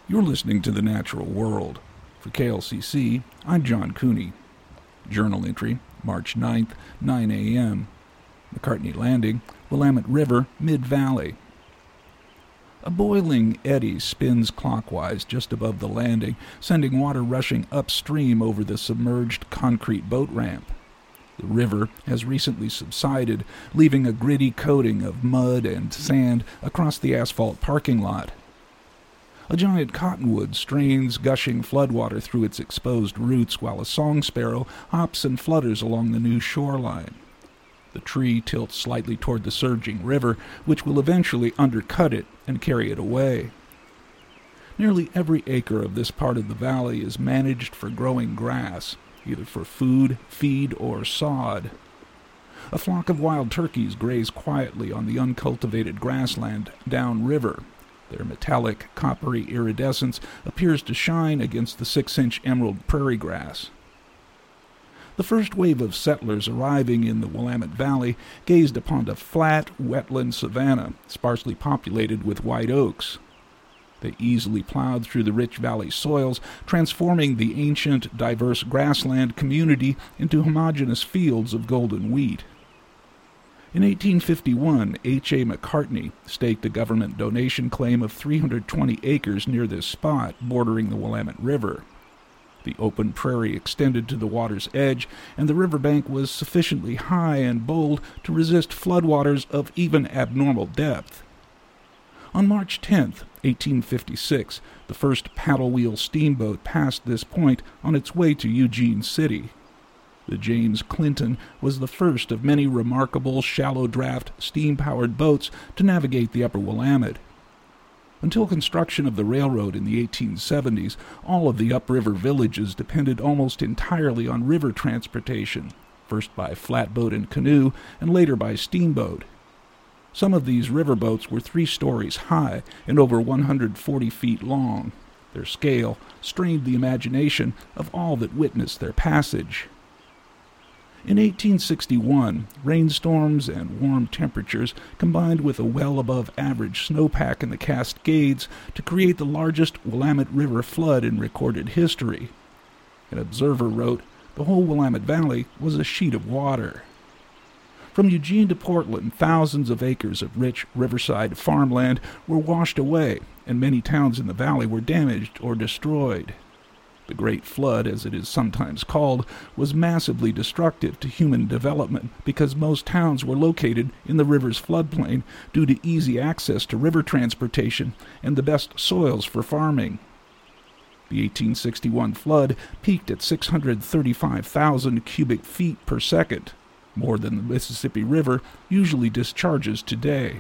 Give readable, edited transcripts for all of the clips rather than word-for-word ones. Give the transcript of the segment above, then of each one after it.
You're listening to The Natural World. For KLCC, I'm John Cooney. Journal entry, March 9th, 9 a.m. McCartney Landing, Willamette River, Mid-Valley. A boiling eddy spins clockwise just above the landing, sending water rushing upstream over the submerged concrete boat ramp. The river has recently subsided, leaving a gritty coating of mud and sand across the asphalt parking lot. A giant cottonwood strains gushing floodwater through its exposed roots while a song sparrow hops and flutters along the new shoreline. The tree tilts slightly toward the surging river, which will eventually undercut it and carry it away. Nearly every acre of this part of the valley is managed for growing grass, either for food, feed, or sod. A flock of wild turkeys graze quietly on the uncultivated grassland downriver. Their metallic, coppery iridescence appears to shine against the 6-inch emerald prairie grass. The first wave of settlers arriving in the Willamette Valley gazed upon a flat, wetland savanna, sparsely populated with white oaks. They easily plowed through the rich valley soils, transforming the ancient, diverse grassland community into homogeneous fields of golden wheat. In 1851, H.A. McCartney staked a government donation claim of 320 acres near this spot, bordering the Willamette River. The open prairie extended to the water's edge, and the riverbank was sufficiently high and bold to resist floodwaters of even abnormal depth. On March 10, 1856, the first paddle-wheel steamboat passed this point on its way to Eugene City. The James Clinton was the first of many remarkable shallow-draft, steam-powered boats to navigate the upper Willamette. Until construction of the railroad in the 1870s, all of the upriver villages depended almost entirely on river transportation, first by flatboat and canoe, and later by steamboat. Some of these riverboats were 3 stories high and over 140 feet long. Their scale strained the imagination of all that witnessed their passage. In 1861, rainstorms and warm temperatures combined with a well-above-average snowpack in the Cascades to create the largest Willamette River flood in recorded history. An observer wrote, "The whole Willamette Valley was a sheet of water." From Eugene to Portland, thousands of acres of rich riverside farmland were washed away, and many towns in the valley were damaged or destroyed. The Great Flood, as it is sometimes called, was massively destructive to human development because most towns were located in the river's floodplain due to easy access to river transportation and the best soils for farming. The 1861 flood peaked at 635,000 cubic feet per second, more than the Mississippi River usually discharges today.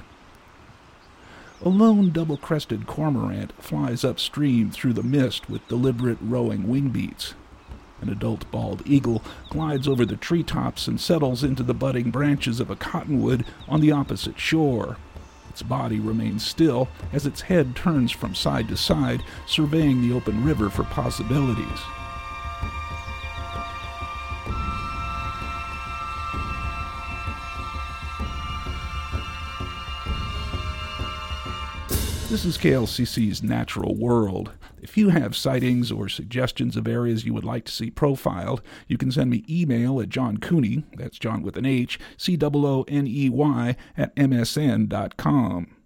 A lone double-crested cormorant flies upstream through the mist with deliberate rowing wing beats. An adult bald eagle glides over the treetops and settles into the budding branches of a cottonwood on the opposite shore. Its body remains still as its head turns from side to side, surveying the open river for possibilities. This is KLCC's Natural World. If you have sightings or suggestions of areas you would like to see profiled, you can send me email at johncooney, that's John with an H, COONEY, @msn.com.